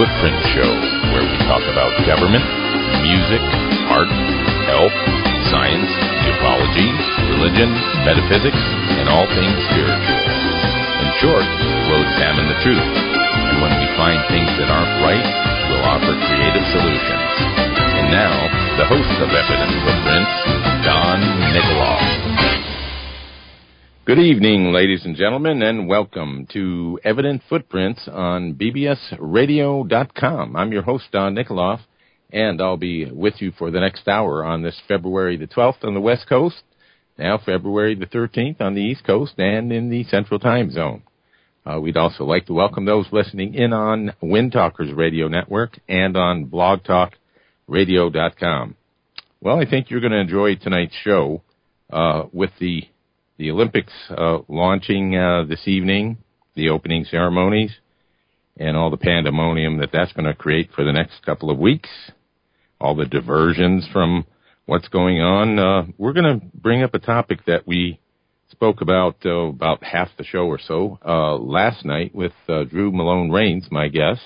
Footprint Show, where we talk about government, music, art, health, science, ufology, religion, metaphysics, and all things spiritual. In short, we'll examine the truth, and when we find things that aren't right, we'll offer creative solutions. And now, the host of Evident Footprints, Don Nikoloff. Good evening, ladies and gentlemen, and welcome to Evident Footprints on bbsradio.com. I'm your host, Don Nikoloff, and I'll be with you for the next hour on this February the 12th on the West Coast, now February the 13th on the East Coast and in the Central Time Zone. We'd also like to welcome those listening in on Wind Talkers Radio Network and on blogtalkradio.com. Well, I think you're going to enjoy tonight's show with the Olympics launching this evening, the opening ceremonies, and all the pandemonium that's going to create for the next couple of weeks, all the diversions from what's going on. We're going to bring up a topic that we spoke about half the show or so last night with Drew Malone-Rains, my guest,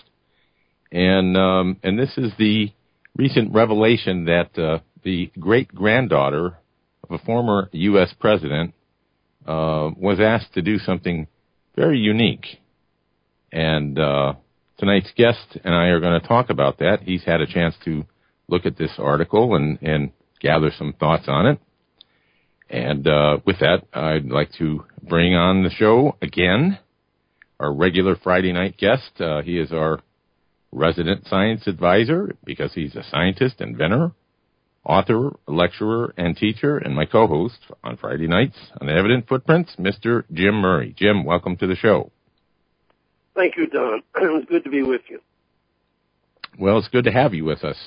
and this is the recent revelation that the great-granddaughter of a former U.S. president was asked to do something very unique. And tonight's guest and I are going to talk about that. He's had a chance to look at this article and gather some thoughts on it. And with that, I'd like to bring on the show again our regular Friday night guest. He is our resident science advisor because he's a scientist, inventor, author, lecturer, and teacher, and my co-host on Friday nights on Evident Footprints, Mr. Jim Murray. Jim, welcome to the show. Thank you, Don. It's good to be with you. Well, it's good to have you with us.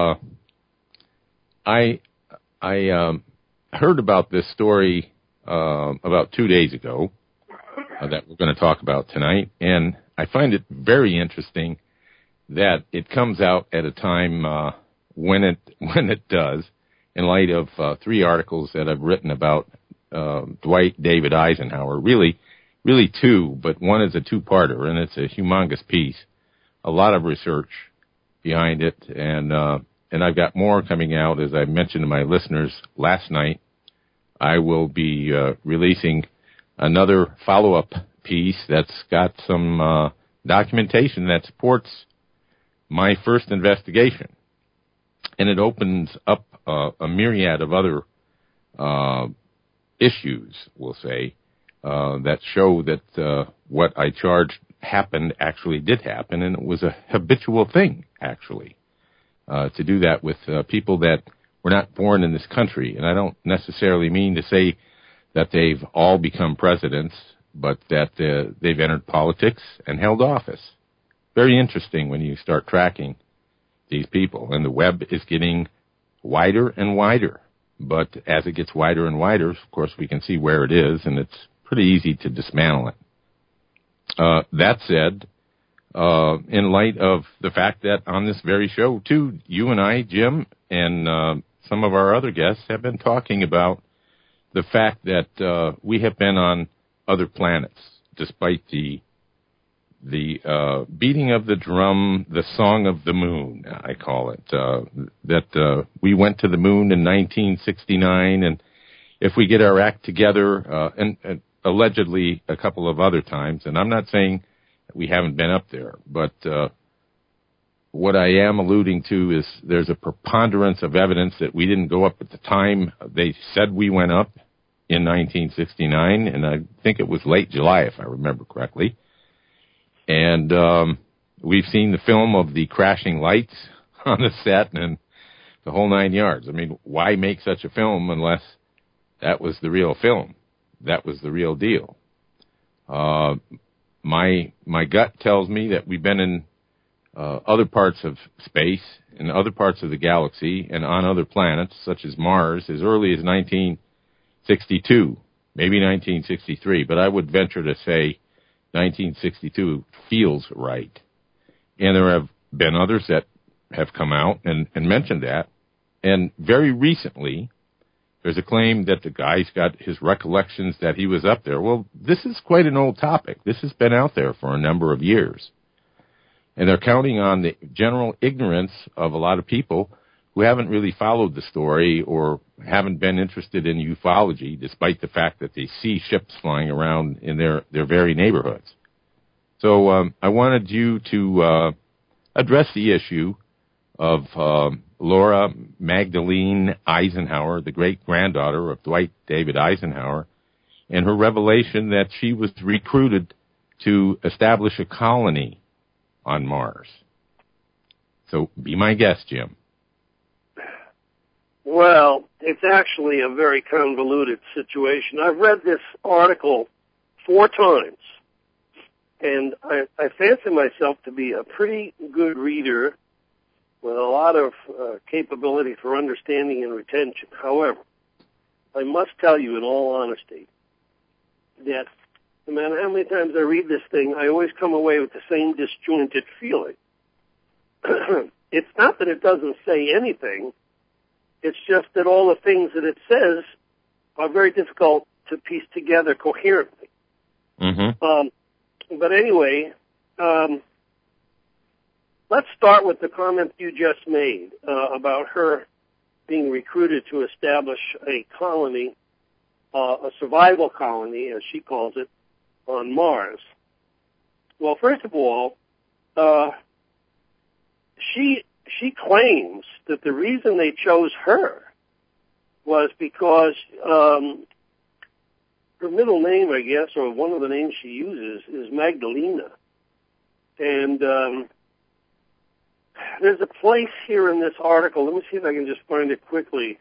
I heard about this story about 2 days ago that we're going to talk about tonight, and I find it very interesting that it comes out at a time when it does, in light of three articles that I've written about Dwight David Eisenhower, really two, but one is a two-parter, and it's a humongous piece, a lot of research behind it, and I've got more coming out, as I mentioned to my listeners last night. I will be releasing another follow-up piece that's got some documentation that supports my first investigation. And it opens up a myriad of other issues, we'll say, that show that what I charged happened actually did happen, and it was a habitual thing, actually, to do that with people that were not born in this country. And I don't necessarily mean to say that they've all become presidents, but that they've entered politics and held office. Very interesting when you start tracking these people, and the web is getting wider and wider. But as it gets wider and wider, of course, we can see where it is, and it's pretty easy to dismantle it. That said, in light of the fact that on this very show, too, you and I, Jim, and some of our other guests have been talking about the fact that we have been on other planets, despite the beating of the drum, the song of the moon, I call it, that we went to the moon in 1969, and if we get our act together, and allegedly a couple of other times, and I'm not saying that we haven't been up there, but what I am alluding to is there's a preponderance of evidence that we didn't go up at the time they said we went up in 1969, and I think it was late July, if I remember correctly. And we've seen the film of the crashing lights on the set and the whole 9 yards. I mean, why make such a film unless that was the real film? That was the real deal. My gut tells me that we've been in other parts of space, in other parts of the galaxy, and on other planets, such as Mars, as early as 1962, maybe 1963, but I would venture to say 1962 feels right. And there have been others that have come out and mentioned that. And very recently, there's a claim that the guy's got his recollections that he was up there. Well, this is quite an old topic. This has been out there for a number of years. And they're counting on the general ignorance of a lot of people who haven't really followed the story or haven't been interested in ufology, despite the fact that they see ships flying around in their very neighborhoods. So I wanted you to address the issue of Laura Magdalene Eisenhower, the great-granddaughter of Dwight David Eisenhower, and her revelation that she was recruited to establish a colony on Mars. So be my guest, Jim. Well, it's actually a very convoluted situation. I've read this article 4 times, and I fancy myself to be a pretty good reader with a lot of capability for understanding and retention. However, I must tell you in all honesty that no matter how many times I read this thing, I always come away with the same disjointed feeling. It's not that it doesn't say anything. It's just that all the things that it says are very difficult to piece together coherently. Mm-hmm. But anyway, let's start with the comment you just made about her being recruited to establish a colony, a survival colony, as she calls it, on Mars. Well, first of all, she claims that the reason they chose her was because her middle name, I guess, or one of the names she uses, is Magdalena. And there's a place here in this article. Let me see if I can just find it quickly.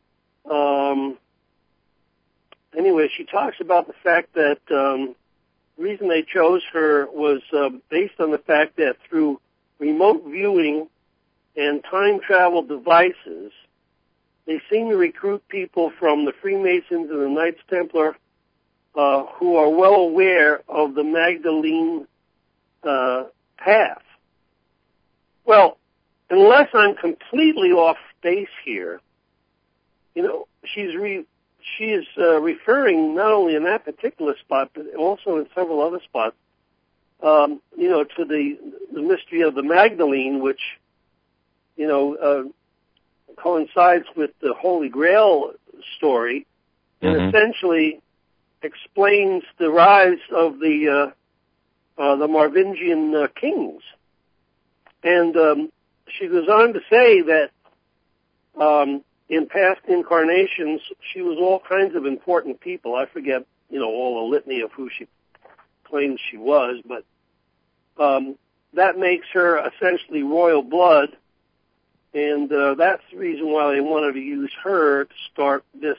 Anyway, she talks about the fact that the reason they chose her was based on the fact that through remote viewing and time travel devices, they seem to recruit people from the Freemasons and the Knights Templar who are well aware of the Magdalene path. Well, unless I'm completely off base here, you know, she is referring not only in that particular spot, but also in several other spots, you know, to the mystery of the Magdalene, which, you know, coincides with the Holy Grail story, and essentially explains the rise of the Merovingian kings. And she goes on to say that in past incarnations, she was all kinds of important people. I forget, you know, all the litany of who she claims she was, but that makes her essentially royal blood, and that's the reason why they wanted to use her to start this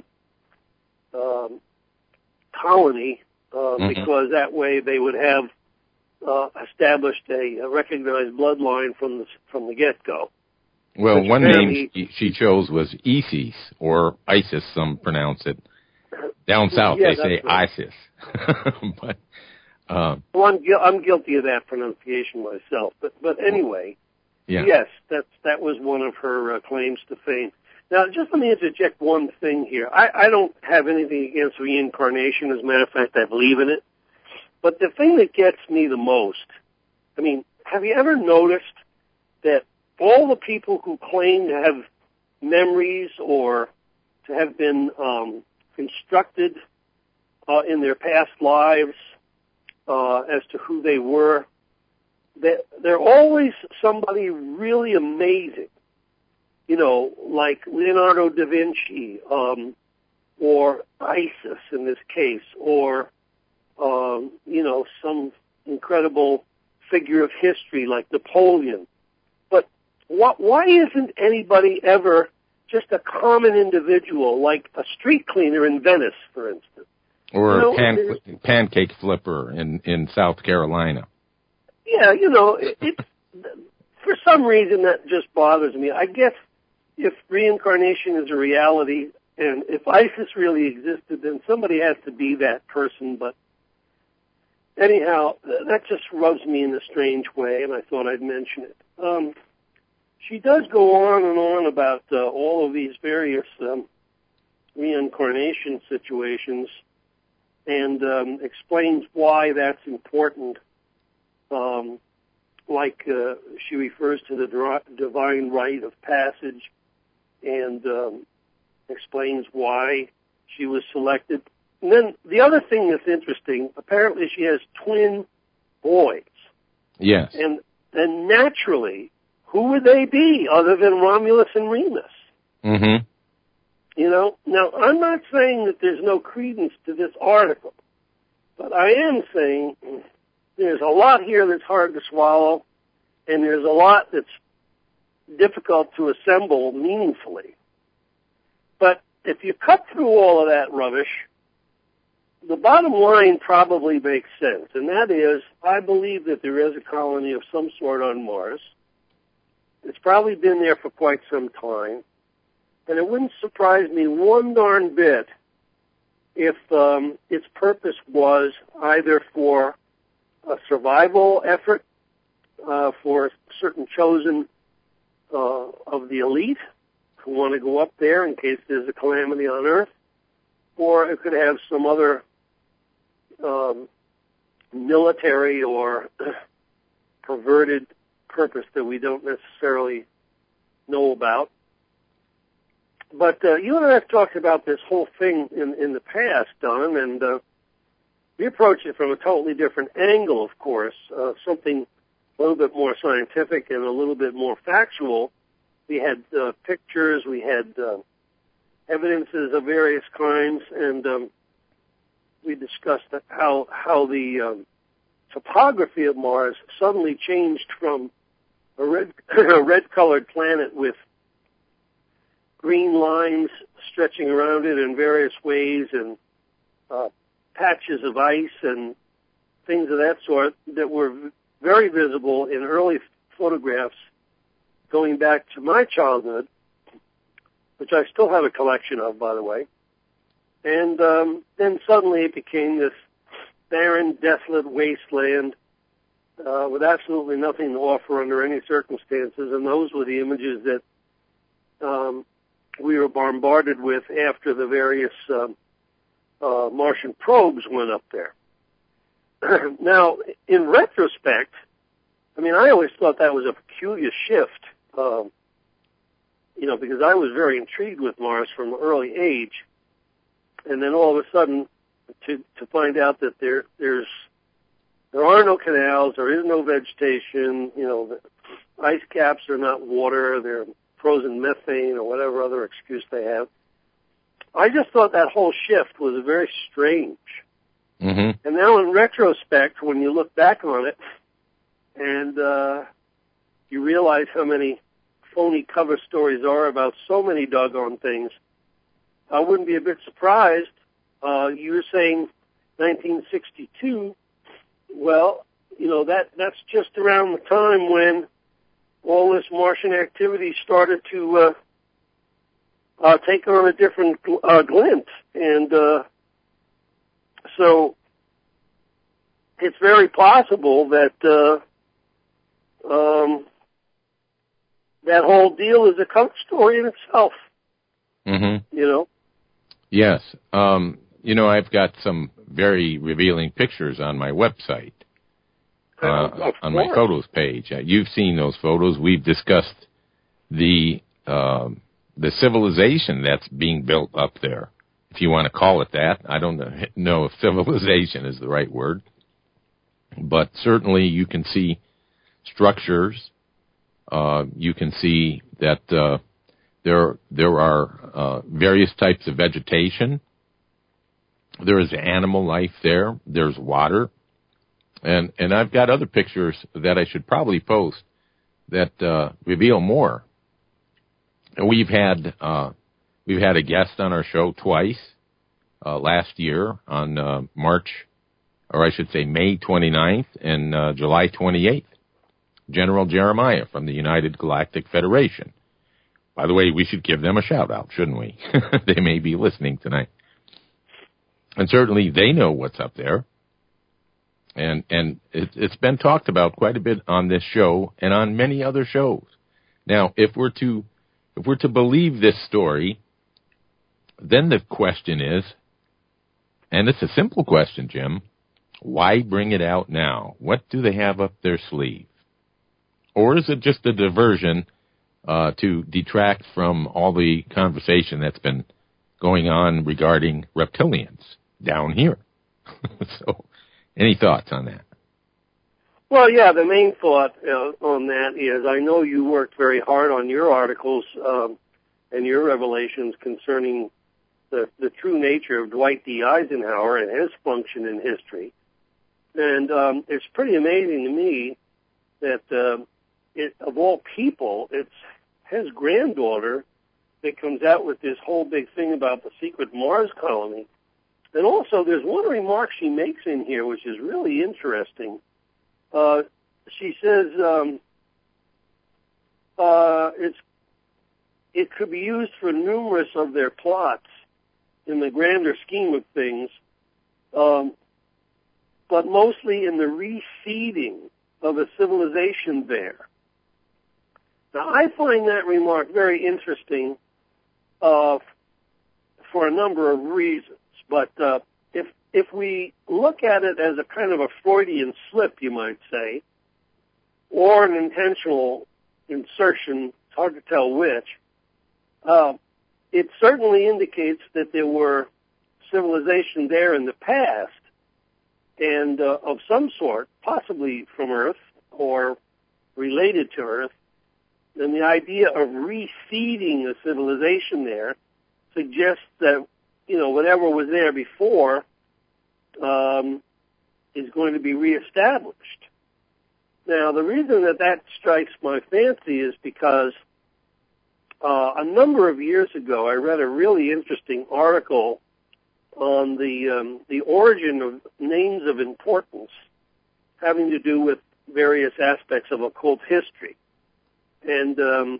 colony, because that way they would have established a recognized bloodline from the get-go. Well, one name she chose was Isis, or Isis, some pronounce it. Down south, they say right. Isis. But well, I'm guilty of that pronunciation myself. But anyway, yeah. Yes, that was one of her claims to fame. Now, just let me interject one thing here. I don't have anything against reincarnation. As a matter of fact, I believe in it. But the thing that gets me the most, I mean, have you ever noticed that all the people who claim to have memories or to have been constructed in their past lives as to who they were, that they're always somebody really amazing, you know, like Leonardo da Vinci, or Isis in this case, or you know, some incredible figure of history like Napoleon. But why isn't anybody ever just a common individual, like a street cleaner in Venice, for instance? Or you know, a pancake flipper in South Carolina. Yeah, you know, it's for some reason that just bothers me. I guess if reincarnation is a reality, and if ISIS really existed, then somebody has to be that person. But anyhow, that just rubs me in a strange way, and I thought I'd mention it. She does go on and on about all of these various reincarnation situations, and explains why that's important. like she refers to the divine rite of passage and explains why she was selected. And then the other thing that's interesting, apparently she has twin boys. Yes. And naturally, who would they be other than Romulus and Remus? Mm-hmm. You know, now I'm not saying that there's no credence to this article, but I am saying there's a lot here that's hard to swallow, and there's a lot that's difficult to assemble meaningfully. But if you cut through all of that rubbish, the bottom line probably makes sense, and that is, I believe that there is a colony of some sort on Mars. It's probably been there for quite some time, and it wouldn't surprise me one darn bit if its purpose was either for a survival effort for certain chosen of the elite who want to go up there in case there's a calamity on Earth, or it could have some other military or perverted purpose that we don't necessarily know about. But you and I have talked about this whole thing in the past, Don, and we approach it from a totally different angle, of course, something a little bit more scientific and a little bit more factual. We had pictures, we had evidences of various kinds, and we discussed how the topography of Mars suddenly changed from a red-colored planet with green lines stretching around it in various ways and patches of ice and things of that sort that were very visible in early photographs going back to my childhood, which I still have a collection of, by the way. And then suddenly it became this barren, desolate wasteland with absolutely nothing to offer under any circumstances, and those were the images that we were bombarded with after the various Martian probes went up there. Now, in retrospect, I mean, I always thought that was a peculiar shift, because I was very intrigued with Mars from an early age, and then all of a sudden to find out that there are no canals, there is no vegetation, the ice caps are not water, they're frozen methane or whatever other excuse they have. I just thought that whole shift was very strange. Mm-hmm. And now in retrospect, when you look back on it and you realize how many phony cover stories are about so many doggone things, I wouldn't be a bit surprised. You were saying 1962. Well, that's just around the time when all this Martian activity started to take on a different glint. And so it's very possible that that whole deal is a cover story in itself. Mm-hmm. Yes. I've got some very revealing pictures on my website, on my photos page. You've seen those photos. We've discussed the civilization that's being built up there, if you want to call it that. I don't know if civilization is the right word, but certainly you can see structures. You can see that there are various types of vegetation. There is animal life there. There's water. And I've got other pictures that I should probably post that reveal more. And we've had a guest on our show twice last year on May 29th and July 28th. General Jeremiah from the United Galactic Federation. By the way, we should give them a shout-out, shouldn't we? They may be listening tonight. And certainly they know what's up there. And it's been talked about quite a bit on this show and on many other shows. Now, if we're to believe this story, then the question is, and it's a simple question, Jim, why bring it out now? What do they have up their sleeve? or is it just a diversion to detract from all the conversation that's been going on regarding reptilians down here? So, any thoughts on that? Well, yeah, the main thought on that is I know you worked very hard on your articles and your revelations concerning the true nature of Dwight D. Eisenhower and his function in history. And it's pretty amazing to me that of all people, it's his granddaughter that comes out with this whole big thing about the secret Mars colony. And also, there's one remark she makes in here which is really interesting. She says it could be used for numerous of their plots in the grander scheme of things, but mostly in the reseeding of a civilization there. Now, I find that remark very interesting for a number of reasons, but if we look at it as a kind of a Freudian slip, you might say, or an intentional insertion, it's hard to tell which, it certainly indicates that there were civilizations there in the past, and of some sort, possibly from Earth or related to Earth. And the idea of reseeding a civilization there suggests that, whatever was there before is going to be reestablished. Now, the reason that strikes my fancy is because a number of years ago, I read a really interesting article on the origin of names of importance having to do with various aspects of occult history. And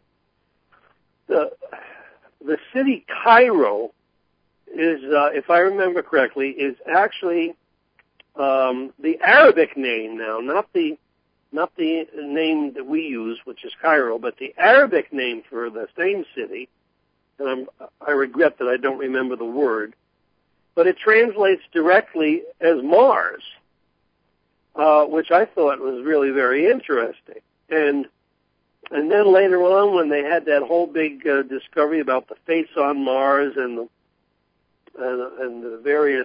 the city Cairo is, if I remember correctly, is actually the Arabic name now, not the name that we use, which is Cairo, but the Arabic name for the same city. And I regret that I don't remember the word, but it translates directly as Mars, which I thought was really very interesting. And then later on, when they had that whole big discovery about the face on Mars and the various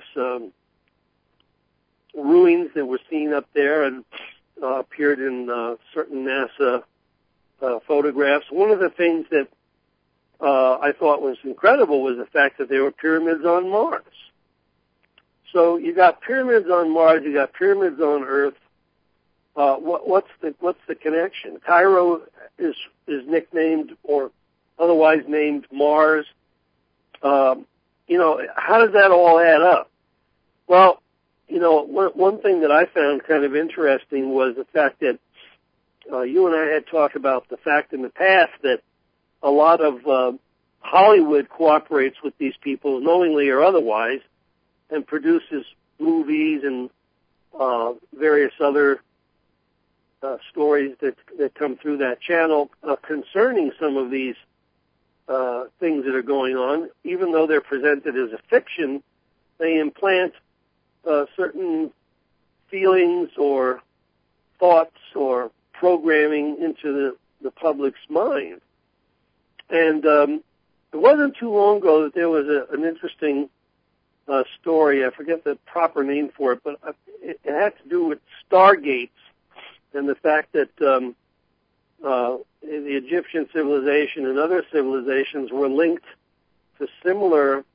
ruins that were seen up there and appeared in certain NASA photographs, one of the things that I thought was incredible was the fact that there were pyramids on Mars. So you got pyramids on Mars, you got pyramids on Earth. What's the connection? Cairo is nicknamed or otherwise named Mars. How does that all add up? Well, one thing that I found kind of interesting was the fact that you and I had talked about the fact in the past that a lot of Hollywood cooperates with these people, knowingly or otherwise, and produces movies and various other stories that come through that channel concerning some of these things that are going on. Even though they're presented as a fiction, they implant certain feelings or thoughts or programming into the public's mind. And it wasn't too long ago that there was an interesting story. I forget the proper name for it, but it had to do with stargates and the fact that the Egyptian civilization and other civilizations were linked to similar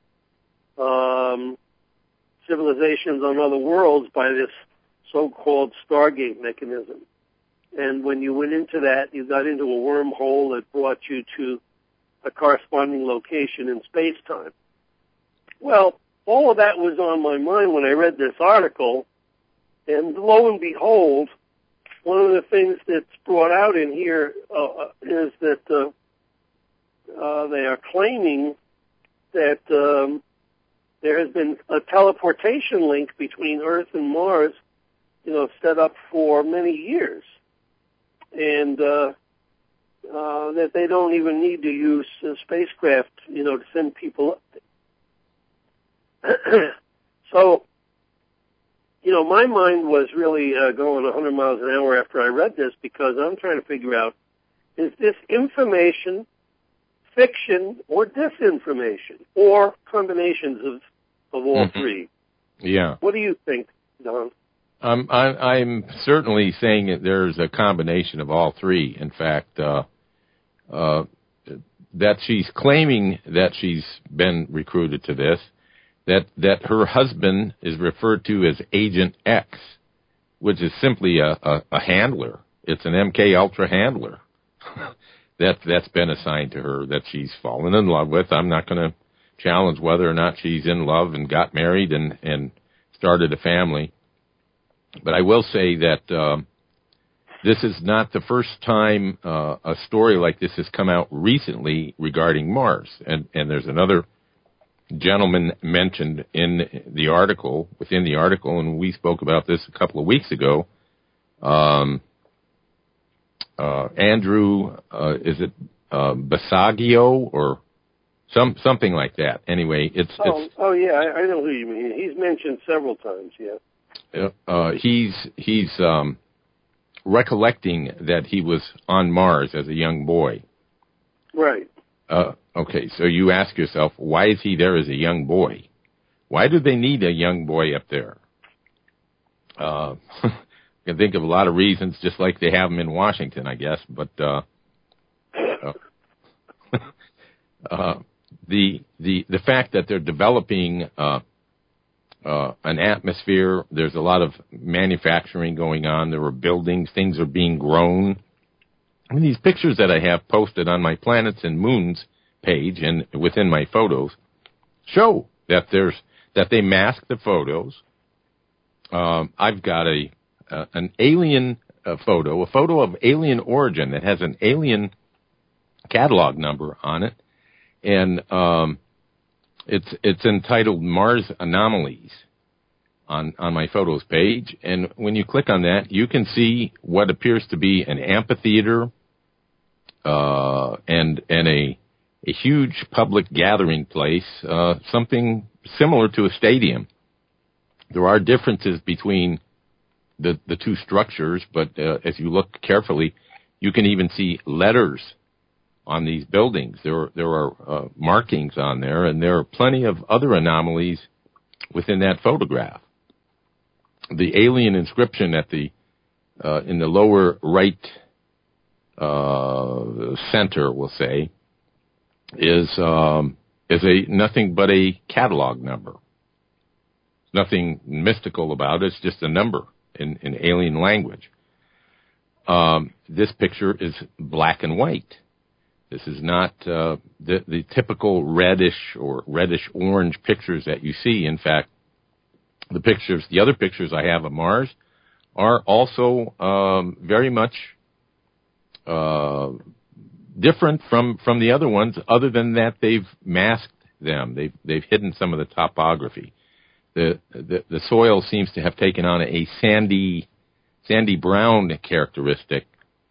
civilizations on other worlds by this so-called stargate mechanism. And when you went into that, you got into a wormhole that brought you to a corresponding location in space-time. Well, all of that was on my mind when I read this article, and lo and behold, one of the things that's brought out in here is that they are claiming that there has been a teleportation link between Earth and Mars, set up for many years, and that they don't even need to use spacecraft, to send people up there. So, my mind was really going 100 miles an hour after I read this, because I'm trying to figure out, is this information, fiction, or disinformation, or combinations of all three? Yeah. What do you think, Don? I'm certainly saying that there's a combination of all three. In fact, that she's claiming that she's been recruited to this, that her husband is referred to as Agent X, which is simply a handler. It's an MK Ultra handler that's been assigned to her, that she's fallen in love with. I'm not going to challenge whether or not she's in love and got married and started a family. But I will say that this is not the first time a story like this has come out recently regarding Mars. And there's another gentleman mentioned in the article, within the article, and we spoke about this a couple of weeks ago. Andrew, is it Basagio or something like that? Anyway, it's yeah, I know who you mean. He's mentioned several times. Yeah. He's recollecting that he was on Mars as a young boy. Right. Okay, so you ask yourself, why is he there as a young boy? Why do they need a young boy up there? You can think of a lot of reasons, just like they have them in Washington, I guess. But the fact that they're developing an atmosphere, there's a lot of manufacturing going on. There are buildings, things are being grown. I mean, these pictures that I have posted on my Planets and Moons page and within my photos show that they mask the photos. I've got an alien photo, a photo of alien origin that has an alien catalog number on it, and it's entitled Mars Anomalies on my photos page. And when you click on that, you can see what appears to be an amphitheater and a huge public gathering place, something similar to a stadium. There are differences between the two structures, but as you look carefully, you can even see letters on these buildings. There are markings on there, and there are plenty of other anomalies within that photograph. The alien inscription at the in the lower right center, we'll say, is nothing but a catalog number. Nothing mystical about it. It's just a number in alien language. This picture is black and white. This is not the typical reddish or reddish-orange pictures that you see. In fact, the other pictures I have of Mars are also very much different from the other ones, other than that they've masked them. They've hidden some of the topography. The soil seems to have taken on a sandy brown characteristic,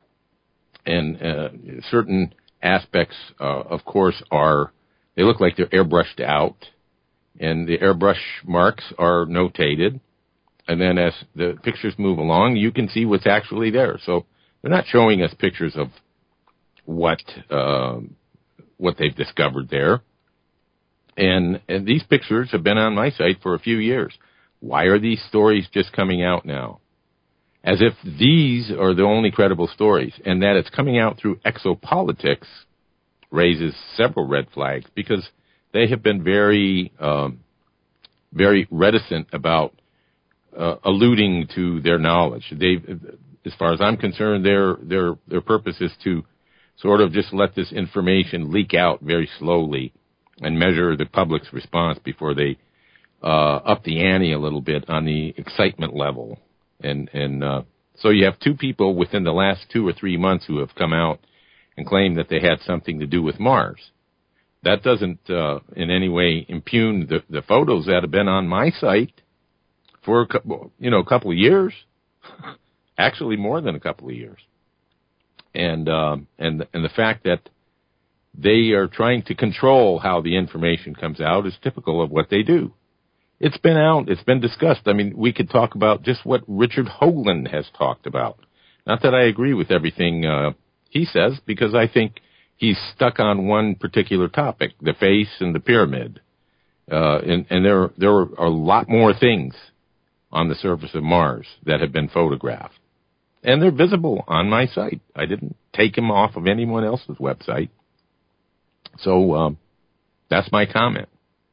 and certain aspects, of course, they look like they're airbrushed out, and the airbrush marks are notated. And then as the pictures move along, you can see what's actually there. So they're not showing us pictures of what they've discovered there. And these pictures have been on my site for a few years. Why are these stories just coming out now? As if these are the only credible stories, and that it's coming out through exopolitics raises several red flags, because they have been very, very reticent about alluding to their knowledge. As far as I'm concerned, their purpose is to sort of just let this information leak out very slowly and measure the public's response before they up the ante a little bit on the excitement level. And so you have two people within the last 2 or 3 months who have come out and claimed that they had something to do with Mars. That doesn't in any way impugn the photos that have been on my site for a couple of years, actually more than a couple of years. And the fact that they are trying to control how the information comes out is typical of what they do. It's been out. It's been discussed. I mean, we could talk about just what Richard Hoagland has talked about. Not that I agree with everything he says, because I think he's stuck on one particular topic, the face and the pyramid. And there are a lot more things on the surface of Mars that have been photographed. And they're visible on my site. I didn't take them off of anyone else's website. So that's my comment.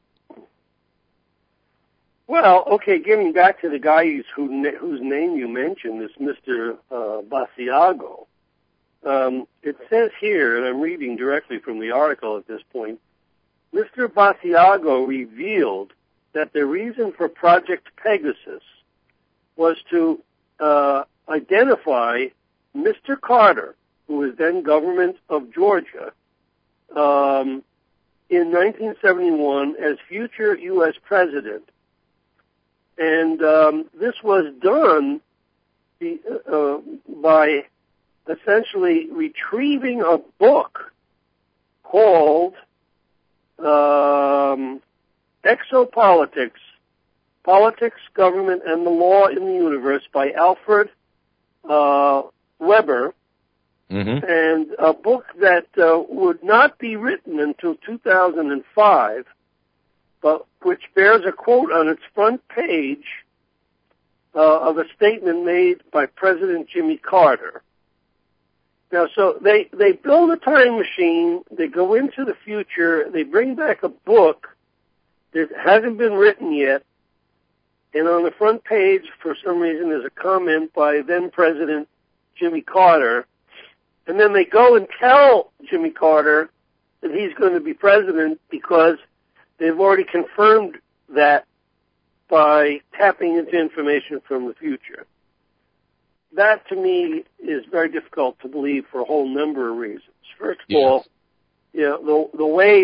Well, okay, getting back to the guy whose name you mentioned, this Mr. Basiago, it says here, and I'm reading directly from the article at this point, Mr. Basiago revealed that the reason for Project Pegasus was to identify Mr. Carter, who was then government of Georgia, in 1971 as future U.S. president. And this was done by essentially retrieving a book called Exopolitics, Politics, Government, and the Law in the Universe by Alfred Weber, and a book that would not be written until 2005, but which bears a quote on its front page of a statement made by President Jimmy Carter. Now, so they build a time machine, they go into the future, they bring back a book that hasn't been written yet, and on the front page, for some reason, there's a comment by then President Jimmy Carter, and then they go and tell Jimmy Carter that he's going to be president because they've already confirmed that by tapping into information from the future. That, to me, is very difficult to believe for a whole number of reasons. First of all, you know, the way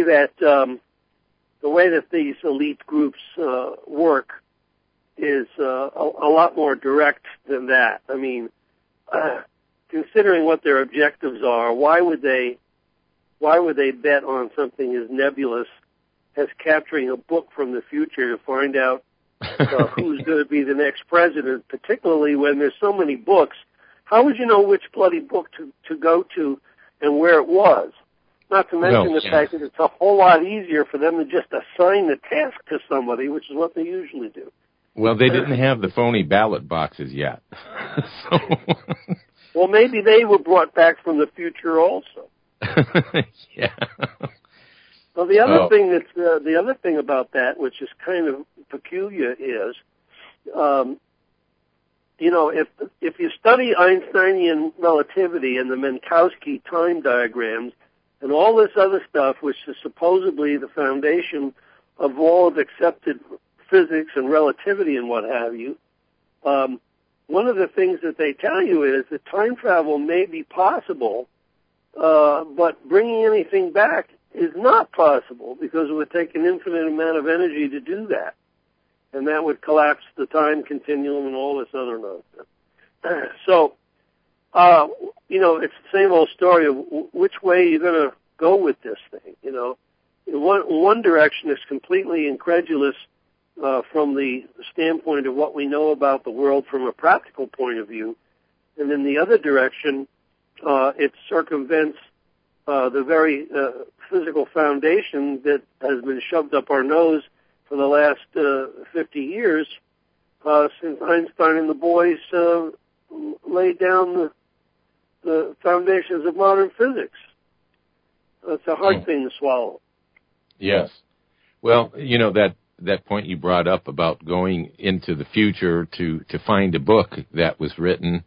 that these elite groups work is a lot more direct than that. I mean, considering what their objectives are, why would they bet on something as nebulous as capturing a book from the future to find out who's going to be the next president, particularly when there's so many books? How would you know which bloody book to go to and where it was? Not to mention the fact that it's a whole lot easier for them to just assign the task to somebody, which is what they usually do. Well, they didn't have the phony ballot boxes yet. So. Well, maybe they were brought back from the future also. Yeah. Well, the other thing about that, which is kind of peculiar, is, you know, if you study Einsteinian relativity and the Minkowski time diagrams and all this other stuff, which is supposedly the foundation of all of accepted physics and relativity and what have you, one of the things that they tell you is that time travel may be possible, but bringing anything back is not possible because it would take an infinite amount of energy to do that. And that would collapse the time continuum and all this other nonsense. So, you know, it's the same old story of which way you're going to go with this thing, you know. In one direction is completely incredulous from the standpoint of what we know about the world from a practical point of view. And in the other direction, it circumvents the very physical foundation that has been shoved up our nose for the last 50 years since Einstein and the boys laid down the foundations of modern physics. It's a hard thing to swallow. Yes. Well, you know, that point you brought up about going into the future to find a book that was written,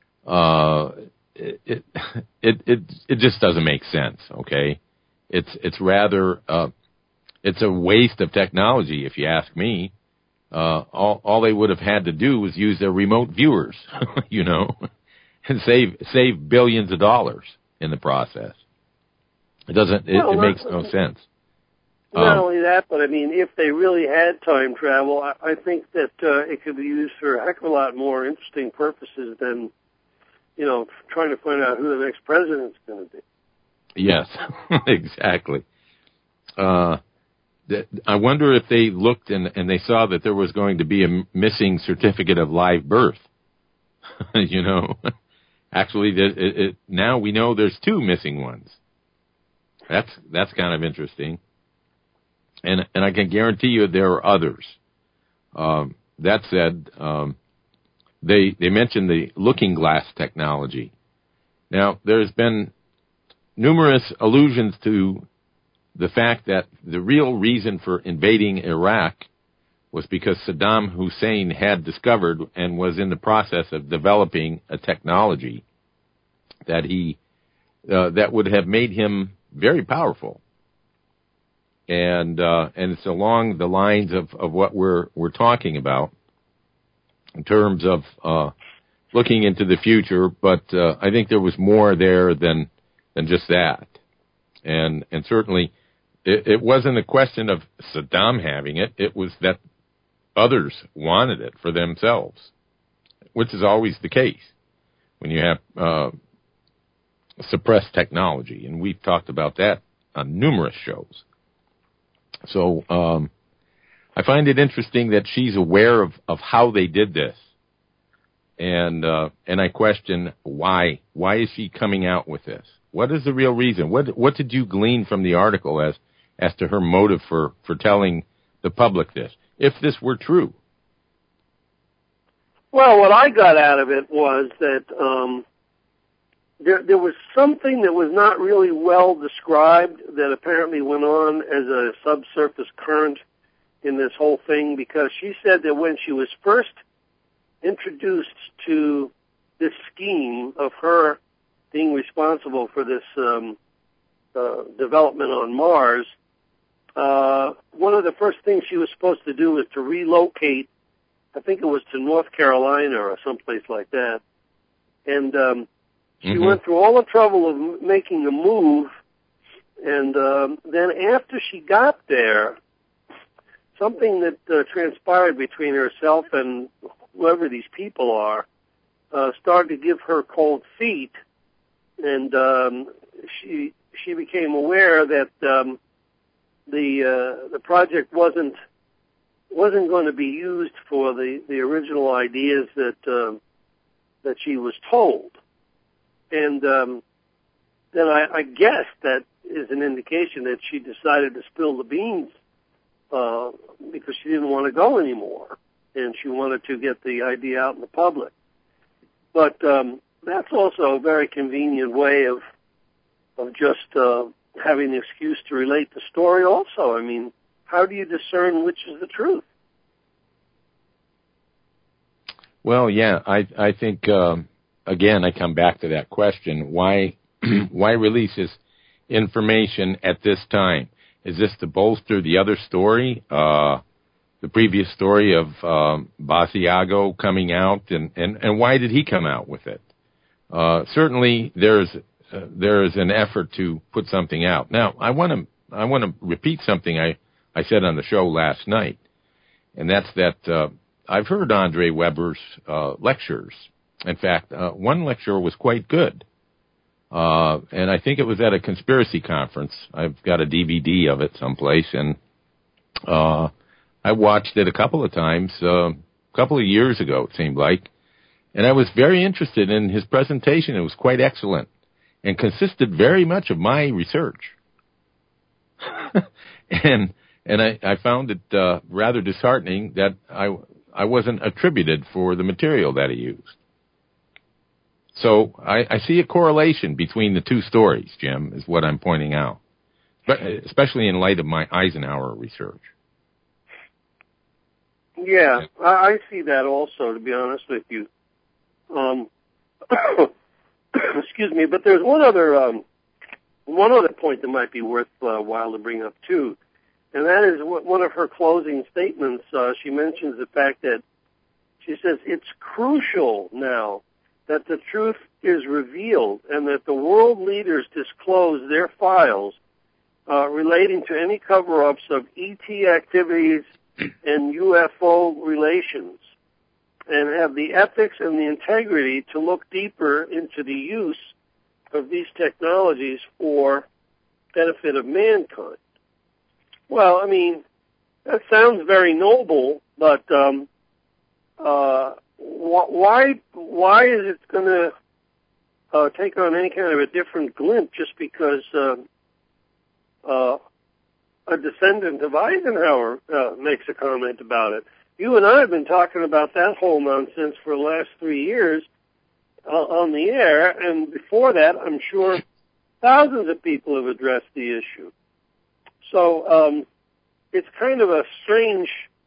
it just doesn't make sense. Okay, it's rather it's a waste of technology, if you ask me. All they would have had to do was use their remote viewers, you know, and save billions of dollars in the process. It makes no sense. Not only that, but I mean, if they really had time travel, I think that it could be used for a heck of a lot more interesting purposes than, you know, trying to find out who the next president's going to be. Yes, exactly. I wonder if they looked and they saw that there was going to be a missing certificate of live birth. You know, actually, now we know there's 2 missing ones. That's kind of interesting. And I can guarantee you there are others. That said, they mentioned the looking glass technology. Now, there's been numerous allusions to the fact that the real reason for invading Iraq was because Saddam Hussein had discovered and was in the process of developing a technology that that would have made him very powerful. And it's along the lines of what we're talking about in terms of looking into the future. But I think there was more there than just that. And certainly it wasn't a question of Saddam having it. It was that others wanted it for themselves, which is always the case when you have suppressed technology. And we've talked about that on numerous shows. So I find it interesting that she's aware of how they did this. And I question why. Why is she coming out with this? What is the real reason? What did you glean from the article as to her motive for telling the public this, if this were true? Well, what I got out of it was that there was something that was not really well described that apparently went on as a subsurface current in this whole thing, because she said that when she was first introduced to this scheme of her being responsible for this development on Mars, one of the first things she was supposed to do was to relocate, I think it was to North Carolina or someplace like that. And she went through all the trouble of making a move, and then after she got there, something that transpired between herself and whoever these people are started to give her cold feet, and she became aware that the project wasn't going to be used for the original ideas that she was told. And then I guess that is an indication that she decided to spill the beans because she didn't want to go anymore, and she wanted to get the idea out in the public. But that's also a very convenient way of just having an excuse to relate the story also. I mean, how do you discern which is the truth? Well, yeah, I think, again, I come back to that question. Why release this information at this time? Is this to bolster the other story, the previous story of Basiago coming out, and why did he come out with it? Certainly, there is an effort to put something out. Now, I want to repeat something I said on the show last night, and that's that I've heard Andre Weber's lectures. In fact, one lecture was quite good, and I think it was at a conspiracy conference. I've got a DVD of it someplace, and I watched it a couple of times, a couple of years ago, it seemed like, and I was very interested in his presentation. It was quite excellent and consisted very much of my research. and I found it rather disheartening that I wasn't attributed for the material that he used. So I see a correlation between the two stories, Jim, is what I'm pointing out, but especially in light of my Eisenhower research. Yeah, I see that also, to be honest with you. Excuse me, but there's one other point that might be worthwhile to bring up too, and that is one of her closing statements. She mentions the fact that she says it's crucial now that the truth is revealed and that the world leaders disclose their files relating to any cover-ups of ET activities and UFO relations, and have the ethics and the integrity to look deeper into the use of these technologies for benefit of mankind. Well, I mean, That sounds very noble, but why is it going to take on any kind of a different glint just because a descendant of Eisenhower makes a comment about it? You and I have been talking about that whole nonsense for the last 3 years on the air, and before that, I'm sure thousands of people have addressed the issue. So it's kind of a strange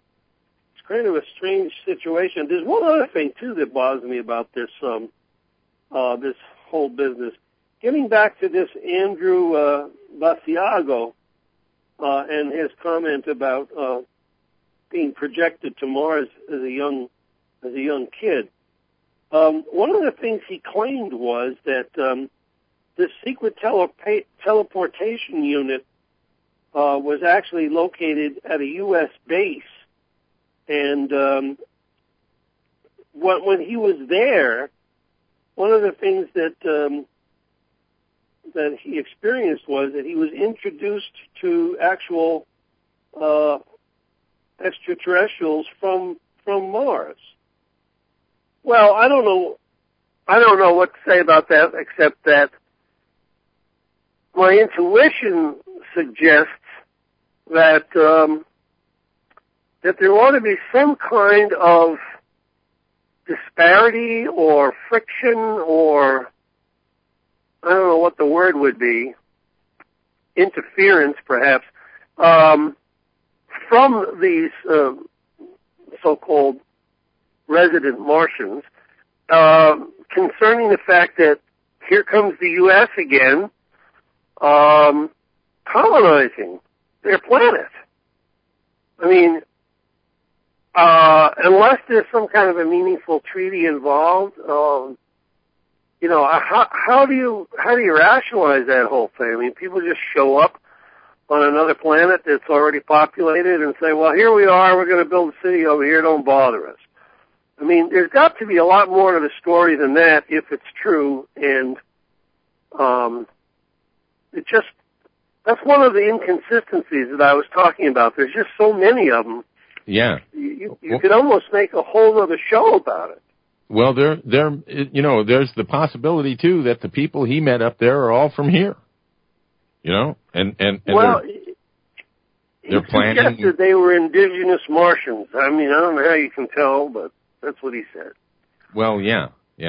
situation. There's one other thing too that bothers me about this this whole business. Getting back to this Andrew Basiago and his comment about being projected to Mars as a young kid. One of the things he claimed was that this secret teleportation unit was actually located at a U.S. base, and when he was there, one of the things that he experienced was that he was introduced to actual extraterrestrials from Mars. Well, I don't know what to say about that, except that my intuition suggests that that there ought to be some kind of disparity or friction, or I don't know what the word would be, interference perhaps, from these so-called resident Martians, concerning the fact that here comes the U.S. again, colonizing their planet. I mean, unless there's some kind of a meaningful treaty involved, how do you rationalize that whole thing? I mean, people just show up on another planet that's already populated and say, well, here we are, we're going to build a city over here, don't bother us. I mean, there's got to be a lot more to the story than that if it's true, and that's one of the inconsistencies that I was talking about. There's just so many of them. Yeah. You could almost make a whole other show about it. Well, there's the possibility too that the people he met up there are all from here. And well, they're planning. He suggested they were indigenous Martians. I mean, I don't know how you can tell, but that's what he said. Well, yeah.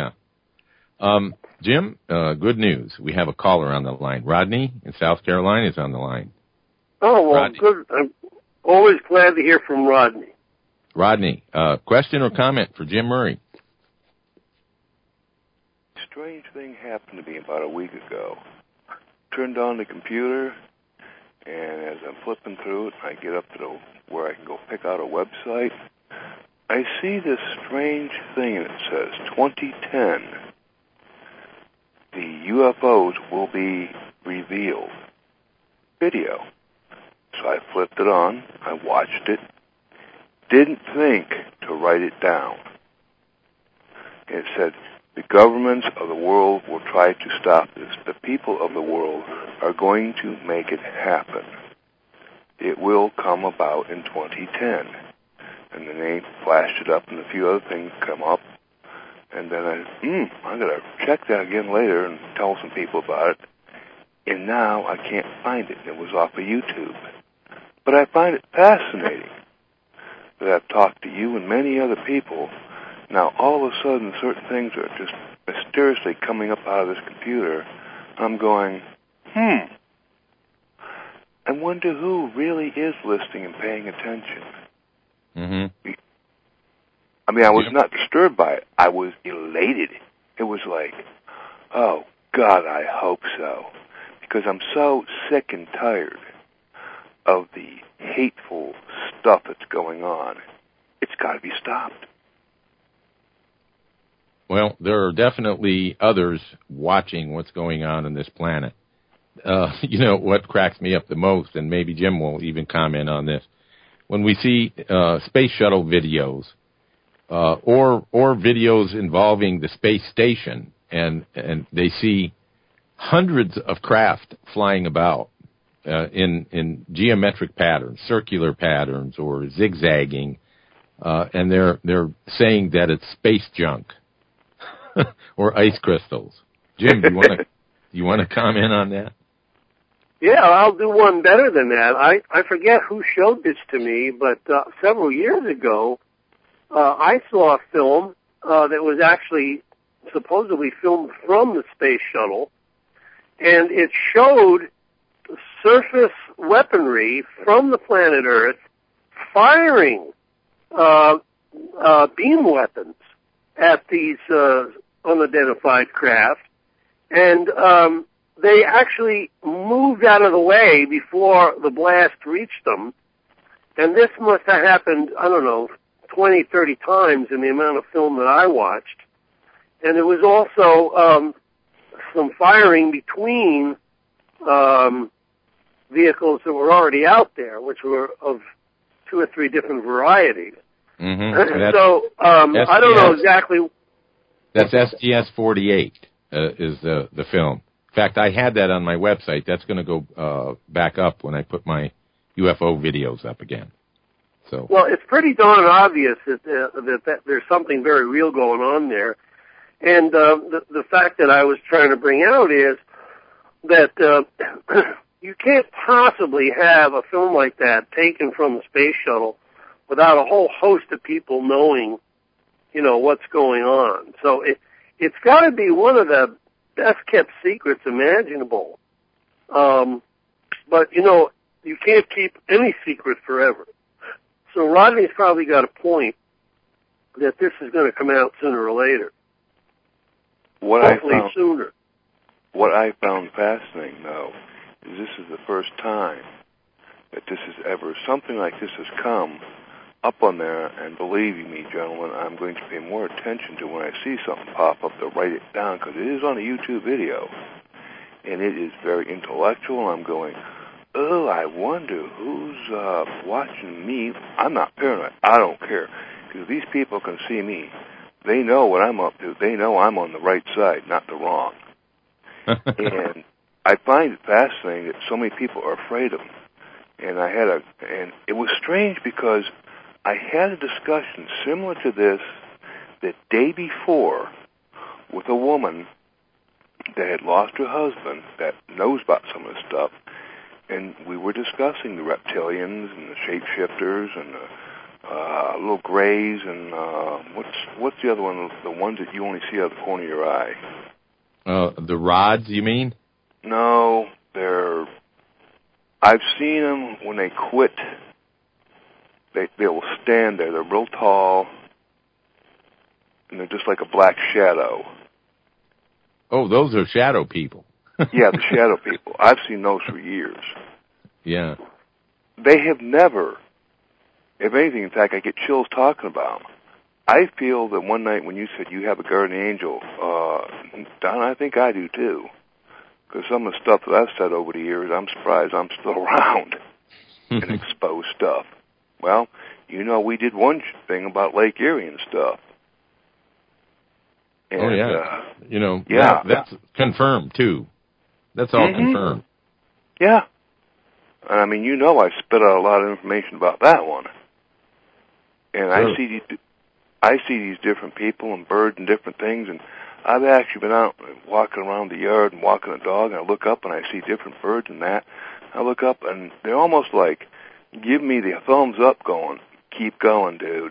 Jim, good news. We have a caller on the line. Rodney in South Carolina is on the line. Oh, well, Rodney. Good. I'm always glad to hear from Rodney. Rodney, question or comment for Jim Murray? Strange thing happened to me about a week ago. Turned on the computer, and as I'm flipping through it, I get up to where I can go pick out a website. I see this strange thing, and it says 2010. The UFOs will be revealed. Video. So I flipped it on, I watched it, didn't think to write it down. It said, the governments of the world will try to stop this. The people of the world are going to make it happen. It will come about in 2010. And then they flashed it up, and a few other things come up. And then I'm going to check that again later and tell some people about it. And now I can't find it. It was off of YouTube. But I find it fascinating that I've talked to you and many other people. Now, all of a sudden, certain things are just mysteriously coming up out of this computer. I'm going, I wonder who really is listening and paying attention. Mm-hmm. I mean, I was not disturbed by it. I was elated. It was like, oh, God, I hope so. Because I'm so sick and tired of the hateful stuff that's going on. It's got to be stopped. Well, there are definitely others watching what's going on this planet. What cracks me up the most, and maybe Jim will even comment on this, when we see space shuttle videos or videos involving the space station, and they see hundreds of craft flying about, in geometric patterns, circular patterns, or zigzagging, and they're saying that it's space junk or ice crystals. Jim, do you want to comment on that? Yeah, I'll do one better than that. I forget who showed this to me, but several years ago, I saw a film that was actually supposedly filmed from the space shuttle, and it showed surface weaponry from the planet Earth firing beam weapons at these unidentified craft, and they actually moved out of the way before the blast reached them, and this must have happened, 20, 30 times in the amount of film that I watched. And there was also some firing between vehicles that were already out there, which were of 2 or 3 different varieties. Mm-hmm. So I don't know exactly. That's STS-48 is the film. In fact, I had that on my website. That's going to go back up when I put my UFO videos up again. So. Well, it's pretty darn obvious that there's something very real going on there. And the fact that I was trying to bring out is that you can't possibly have a film like that taken from the space shuttle without a whole host of people knowing, what's going on. So it's got to be one of the best-kept secrets imaginable. But, you can't keep any secret forever. So Rodney's probably got a point that this is going to come out sooner or later. Hopefully sooner. What I found fascinating, though, is this is the first time that something like this has come up on there, and believe me, gentlemen, I'm going to pay more attention to when I see something pop up to write it down, because it is on a YouTube video, and it is very intellectual. I'm going, I wonder who's watching me. I'm not paranoid. I don't care, because these people can see me. They know what I'm up to. They know I'm on the right side, not the wrong. And I find it fascinating that so many people are afraid of them. And it was strange because I had a discussion similar to this the day before with a woman that had lost her husband that knows about some of this stuff, and we were discussing the reptilians and the shapeshifters and the little grays and what's the other one? The ones that you only see out of the corner of your eye. The rods, you mean? No, I've seen them when they quit. They will stand there. They're real tall, and they're just like a black shadow. Oh, those are shadow people. Yeah, the shadow people. I've seen those for years. Yeah. They have never, if anything, in fact, I get chills talking about them. I feel that one night when you said you have a guardian angel, Don, I think I do too. Because some of the stuff that I've said over the years, I'm surprised I'm still around and expose stuff. Well, we did one thing about Lake Erie and stuff. And, oh, yeah. That's confirmed, too. That's all confirmed. Yeah. And, I spit out a lot of information about that one. And sure. I see these different people and birds and different things, and I've actually been out walking around the yard and walking a dog, and I look up and I see different birds and that. I look up, and they're almost like, give me the thumbs up going, keep going, dude.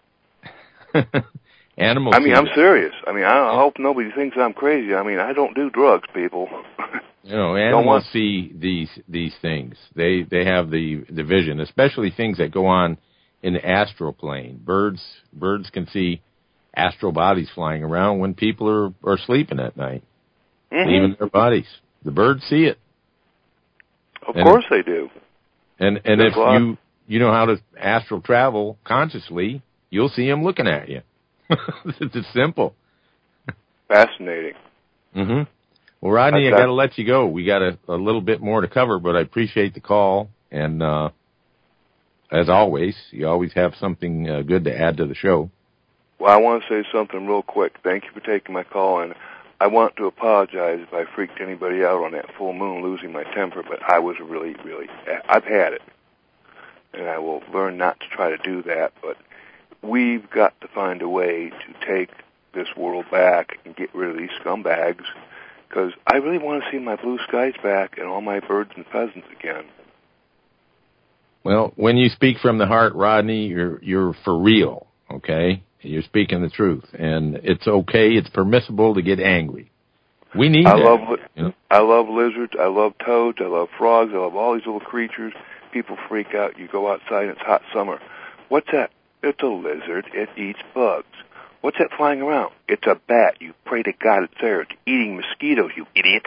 Animals. I'm serious. I hope nobody thinks I'm crazy. I don't do drugs, people. Animals see these things. They have the vision, especially things that go on in the astral plane. Birds can see astral bodies flying around when people are sleeping at night, leaving their bodies. The birds see it. Of course they do. And if you know how to astral travel consciously, you'll see them looking at you. It's simple. Fascinating. Mm-hmm. Well, Rodney, I got to let you go. We got a little bit more to cover, but I appreciate the call. And as always, you always have something good to add to the show. Well, I want to say something real quick. Thank you for taking my call. And I want to apologize if I freaked anybody out on that full moon losing my temper, but I was really, I've had it. And I will learn not to try to do that, but we've got to find a way to take this world back and get rid of these scumbags, because I really want to see my blue skies back and all my birds and pheasants again. Well, when you speak from the heart, Rodney, you're for real, okay? You're speaking the truth, and it's okay. It's permissible to get angry. We need that. I love lizards. I love toads. I love frogs. I love all these little creatures. People freak out. You go outside and it's hot summer. What's that? It's a lizard. It eats bugs. What's that flying around? It's a bat. You pray to God it's there. It's eating mosquitoes, you idiot.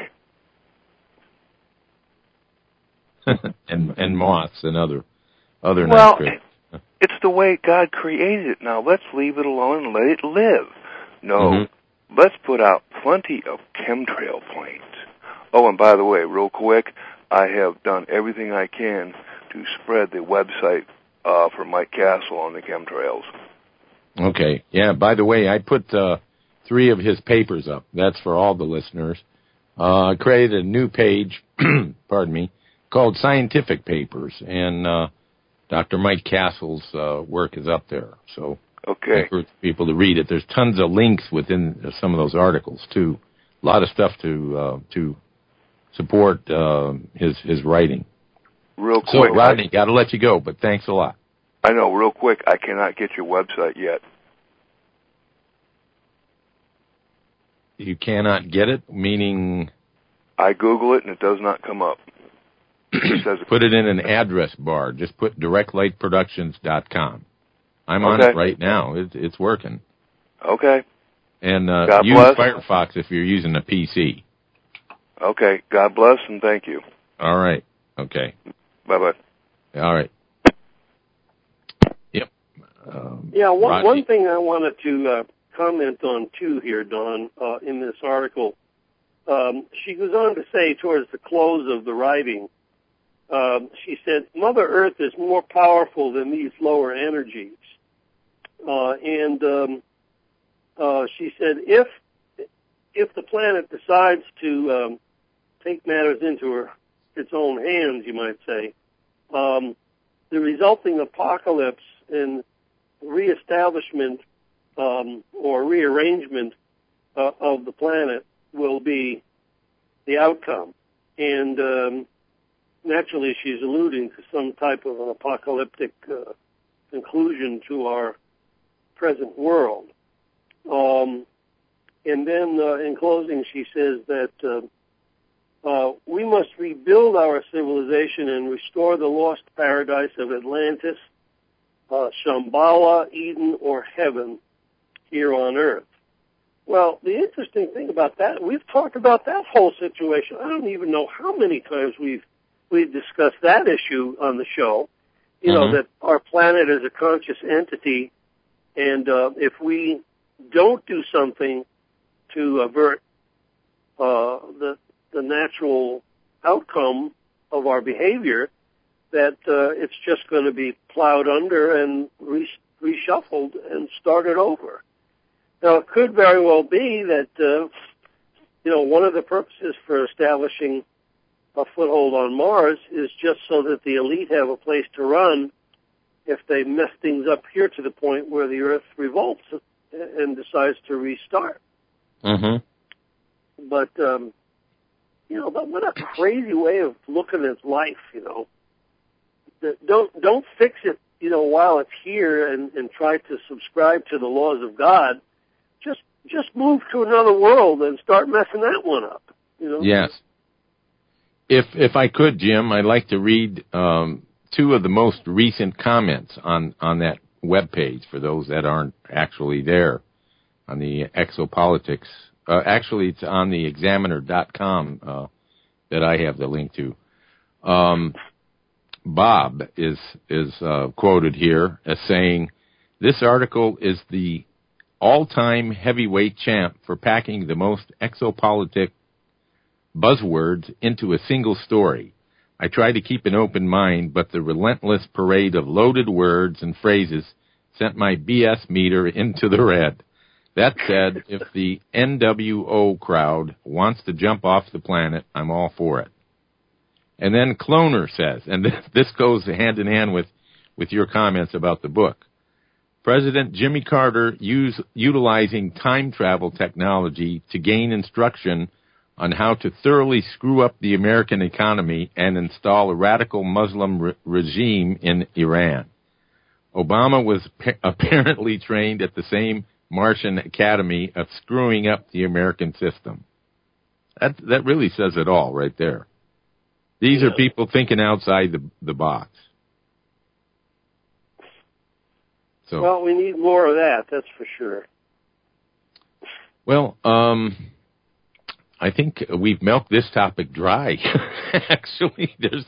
and moths and other well, it's the way God created it. Now let's leave it alone and let it live. No, let's put out plenty of chemtrail planes. Oh, and by the way, real quick, I have done everything I can to spread the website for Mike Castle on the chemtrails. Okay. Yeah, by the way, I put 3 of his papers up. That's for all the listeners. I created a new page, pardon me, called Scientific Papers, and Dr. Mike Castle's work is up there. So I encourage people to read it. There's tons of links within some of those articles, too. A lot of stuff to support his writing. Real quick. So, Rodney, got to let you go, but thanks a lot. I know, real quick, I cannot get your website yet. You cannot get it, meaning? I Google it and it does not come up. Put it in an address bar. Just put directlightproductions.com. I'm on it right now. It's working. Okay. And God use bless. Firefox if you're using a PC. Okay. God bless and thank you. All right. Okay. Bye-bye. All right. Yep. One thing I wanted to comment on, too, here, Don, in this article. She goes on to say towards the close of the writing, she said, Mother Earth is more powerful than these lower energies. She said, if the planet decides to take matters into its own hands, you might say, the resulting apocalypse and reestablishment or rearrangement of the planet will be the outcome. And naturally, she's alluding to some type of an apocalyptic conclusion to our present world. And then in closing, she says that we must rebuild our civilization and restore the lost paradise of Atlantis, Shambhala, Eden, or heaven here on Earth. Well, the interesting thing about that, we've talked about that whole situation. I don't even know how many times we've discussed that issue on the show. You know, that our planet is a conscious entity, and if we don't do something to avert the natural outcome of our behavior, that it's just going to be plowed under and reshuffled and started over. Now, it could very well be that, one of the purposes for establishing a foothold on Mars is just so that the elite have a place to run if they mess things up here to the point where the Earth revolts and decides to restart. But, what a crazy way of looking at life, Don't fix it, while it's here and try to subscribe to the laws of God. Just move to another world and start messing that one up, Yes. If I could, Jim, I'd like to read 2 of the most recent comments on that webpage for those that aren't actually there on the Exopolitics. Actually, it's on the Examiner.com that I have the link to. Bob is quoted here as saying, "This article is the all-time heavyweight champ for packing the most exopolitic buzzwords into a single story. I try to keep an open mind, but the relentless parade of loaded words and phrases sent my BS meter into the red. That said, if the NWO crowd wants to jump off the planet, I'm all for it. And then Cloner says, and this goes hand in hand with your comments about the book, President Jimmy Carter utilizing time travel technology to gain instruction on how to thoroughly screw up the American economy and install a radical Muslim regime in Iran. Obama was apparently trained at the same Martian Academy of screwing up the American system. That really says it all right there. These are people thinking outside the box. So, well, we need more of that, that's for sure. Well, I think we've milked this topic dry. Actually, there's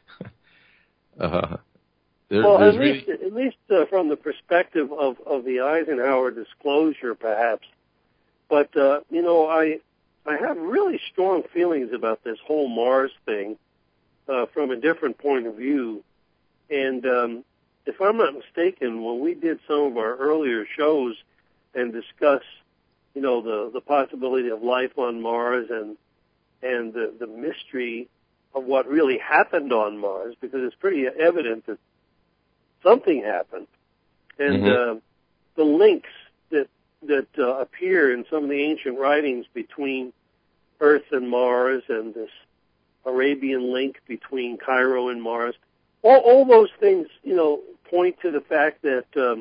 at least from the perspective of the Eisenhower disclosure, perhaps. But I have really strong feelings about this whole Mars thing from a different point of view. And if I'm not mistaken, when we did some of our earlier shows and discussed, the possibility of life on Mars and the mystery of what really happened on Mars, because it's pretty evident that something happened, and the links that appear in some of the ancient writings between Earth and Mars, and this Arabian link between Cairo and Mars, all those things, point to the fact that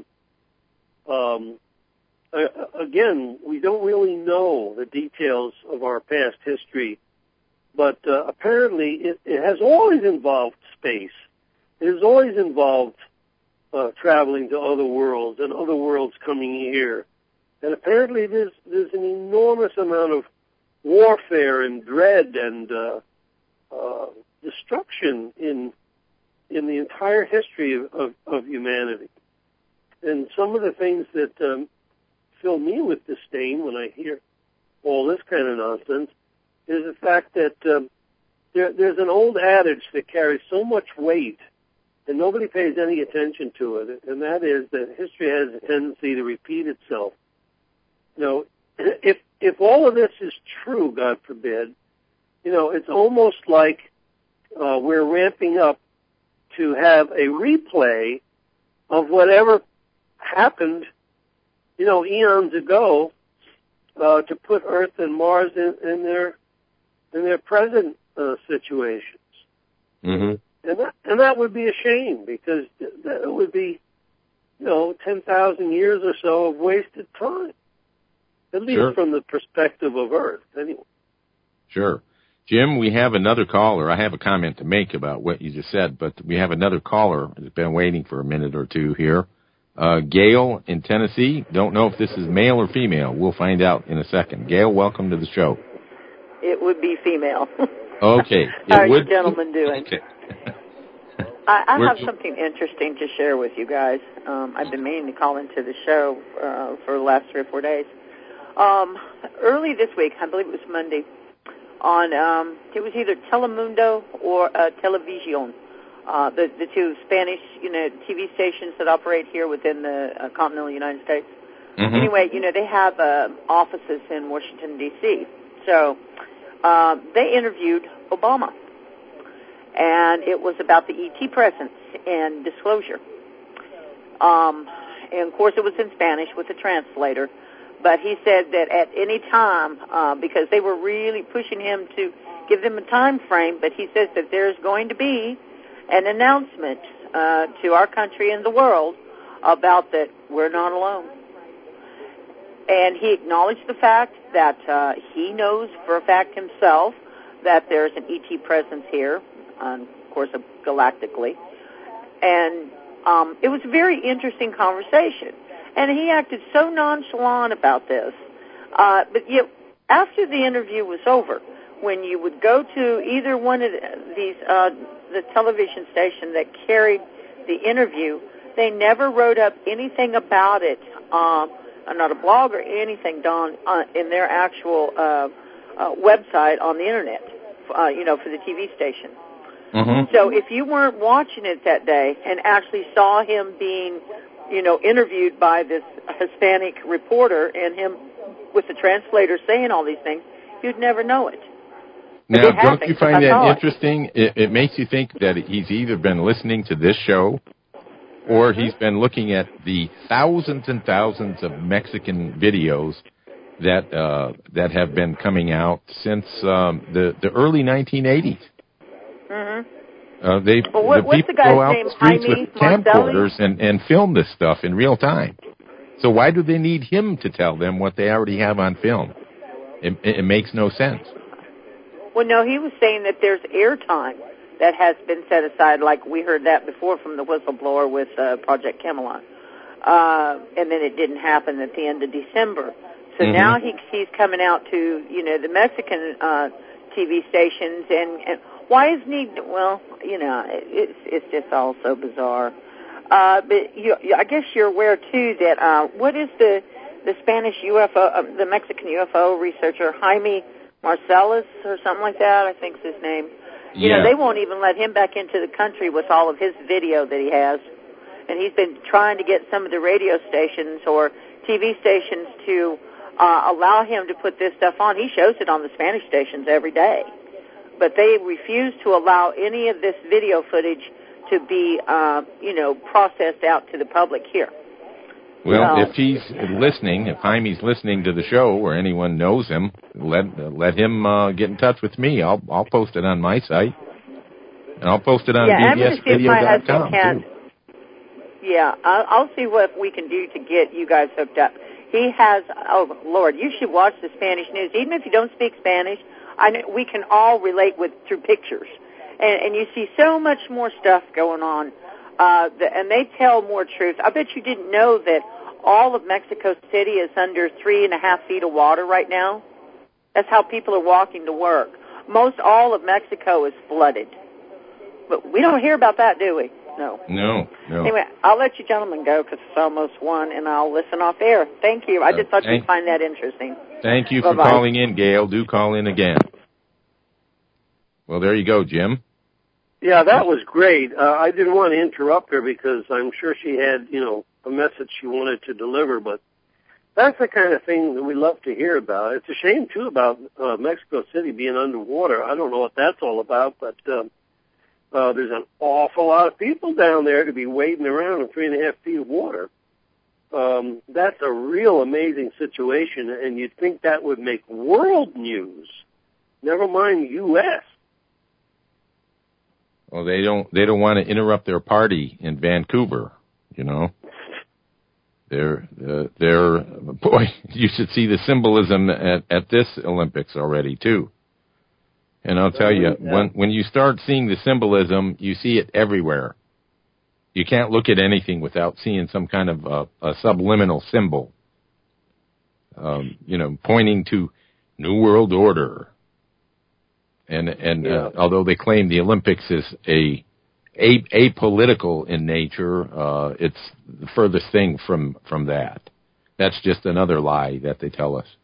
again, we don't really know the details of our past history, but apparently it has always involved space. It has always involved traveling to other worlds and other worlds coming here. And apparently there's an enormous amount of warfare and dread and destruction in the entire history of humanity. And some of the things that fill me with disdain when I hear all this kind of nonsense is the fact that there's an old adage that carries so much weight and nobody pays any attention to it, and that is that history has a tendency to repeat itself. If all of this is true, God forbid, it's almost like we're ramping up to have a replay of whatever happened, eons ago, to put Earth and Mars in their present situations. Mm-hmm. And that would be a shame, because that would be, 10,000 years or so of wasted time. At least from the perspective of Earth, anyway. Sure. Jim, we have another caller. I have a comment to make about what you just said, but we have another caller who's been waiting for a minute or two here. Gail in Tennessee. Don't know if this is male or female. We'll find out in a second. Gail, welcome to the show. It would be female. Okay. How are you gentlemen doing? Okay. I have something interesting to share with you guys. I've been meaning to call into the show for the last 3 or 4 days. Early this week, I believe it was Monday, on it was either Telemundo or Television, the two Spanish TV stations that operate here within the continental United States. Mm-hmm. Anyway, they have offices in Washington, D.C. So they interviewed Obama, and it was about the E.T. presence and disclosure. And, of course, it was in Spanish with a translator. But he said that at any time, because they were really pushing him to give them a time frame, but he says that there's going to be an announcement to our country and the world about that we're not alone. And he acknowledged the fact that he knows for a fact himself that there's an ET presence here, of course, galactically. And it was a very interesting conversation. And he acted so nonchalant about this. But yet, after the interview was over, when you would go to either one of these, the television station that carried the interview, they never wrote up anything about it, not a blog or anything, Don, in their actual website on the Internet, for the TV station. Mm-hmm. So if you weren't watching it that day and actually saw him being interviewed by this Hispanic reporter and him with the translator saying all these things, you'd never know it. Now, don't you find that interesting? It makes you think that he's either been listening to this show or he's been looking at the thousands and thousands of Mexican videos that have been coming out since the early 1980s. Mm-hmm. The people go out the streets with camcorders and film this stuff in real time. So why do they need him to tell them what they already have on film? It makes no sense. Well, no, he was saying that there's airtime that has been set aside, like we heard that before from the whistleblower with Project Camelot. And then it didn't happen at the end of December. So now he's coming out to, the Mexican TV stations. And why isn't he, well, it's just all so bizarre. But I guess you're aware, too, that what is the Spanish UFO, the Mexican UFO researcher, Jaime Marcellus or something like that, I think is his name. They won't even let him back into the country with all of his video that he has. And he's been trying to get some of the radio stations or TV stations to allow him to put this stuff on. He shows it on the Spanish stations every day. But they refuse to allow any of this video footage to be, processed out to the public here. Well, if he's listening, if Jaime's listening to the show or anyone knows him, let him get in touch with me. I'll post it on my site, and I'll post it on bbsvideo.com too. Yeah, I'll see what we can do to get you guys hooked up. He has, oh Lord, you should watch the Spanish news. Even if you don't speak Spanish, I know we can all relate through pictures, and you see so much more stuff going on. And they tell more truth. I bet you didn't know that all of Mexico City is under 3.5 feet of water right now. That's how people are walking to work. Most all of Mexico is flooded. But we don't hear about that, do we? No. Anyway, I'll let you gentlemen go because it's almost 1, and I'll listen off air. Thank you. I just thought you'd find that interesting. Thank you for calling in, Gail. Do call in again. Well, there you go, Jim. Yeah, that was great. I didn't want to interrupt her because I'm sure she had, a message she wanted to deliver, but that's the kind of thing that we love to hear about. It's a shame, too, about Mexico City being underwater. I don't know what that's all about, but there's an awful lot of people down there to be wading around in 3.5 feet of water. That's a real amazing situation, and you'd think that would make world news, never mind U.S. Well, they don't want to interrupt their party in Vancouver, They're boy, you should see the symbolism at this Olympics already too. And I'll tell you, when you start seeing the symbolism, you see it everywhere. You can't look at anything without seeing some kind of a subliminal symbol, pointing to New World Order. And although they claim the Olympics is apolitical in nature, it's the furthest thing from that. That's just another lie that they tell us.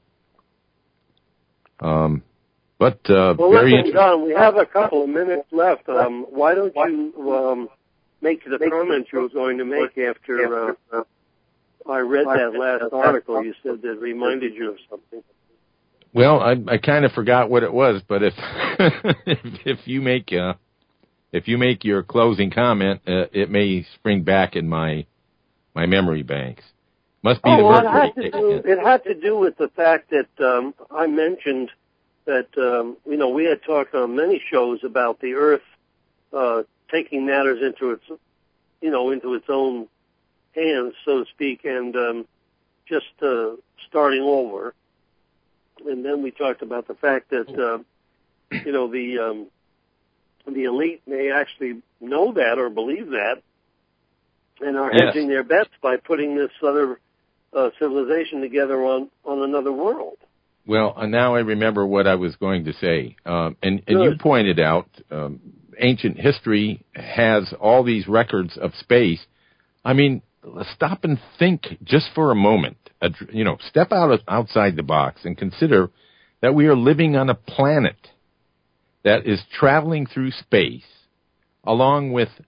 Very interesting. John, we have a couple of minutes left. Why don't you make the comment you were going to make after I read that last article you said that reminded you of something? Well, I kind of forgot what it was, but if if you make your closing comment, it may spring back in my memory banks. Must be the birthday. It had to do with the fact that I mentioned that we had talked on many shows about the Earth taking matters into its own hands, so to speak, and just starting over. And then we talked about the fact that, the elite may actually know that or believe that and are hedging their bets by putting this other civilization together on another world. Well, now I remember what I was going to say. And you pointed out ancient history has all these records of space. I mean, stop and think just for a moment. Step outside the box and consider that we are living on a planet that is traveling through space along with